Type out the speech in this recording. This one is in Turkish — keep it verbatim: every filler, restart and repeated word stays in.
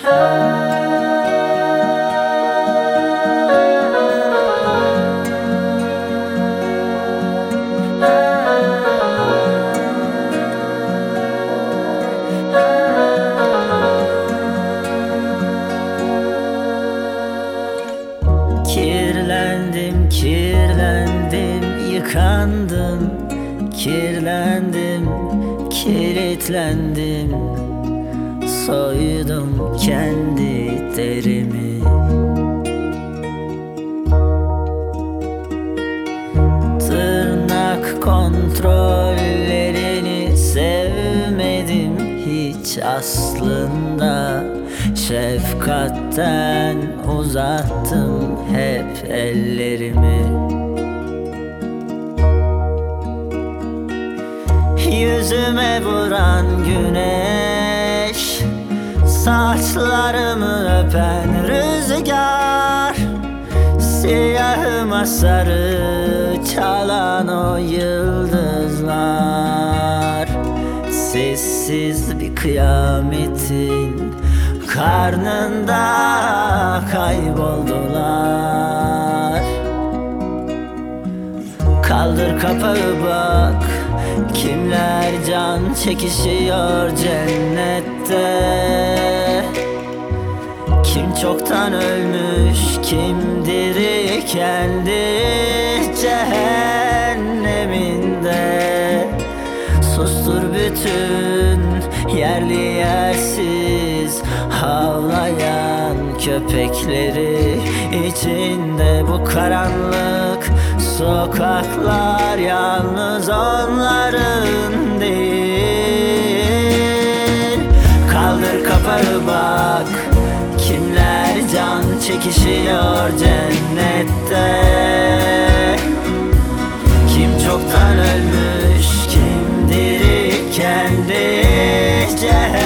Kirlendim, kirlendim, yıkandım, kirlendim, kilitlendim, soydum kendi derimi. Tırnak kontrollerini sevmedim hiç aslında. Şefkatten uzattım hep ellerimi. Yüzüme vuran güneş, saçlarımı öpen rüzgar, siyahıma sarı çalan o yıldızlar. Sessiz bir kıyametin karnında kayboldular. Kaldır kapağı bak, kimler can çekişiyor cennette. Kim çoktan ölmüş, kim diri kendi cehenneminde. Sustur bütün yerli yersiz havlayan köpekleri. İçinde bu karanlık sokaklar yalnız onların değil. Kaldır kapağı bak, kimler can çekişiyor cennette. Kim çoktan ölmüş, kim diri kendi cehenneminde.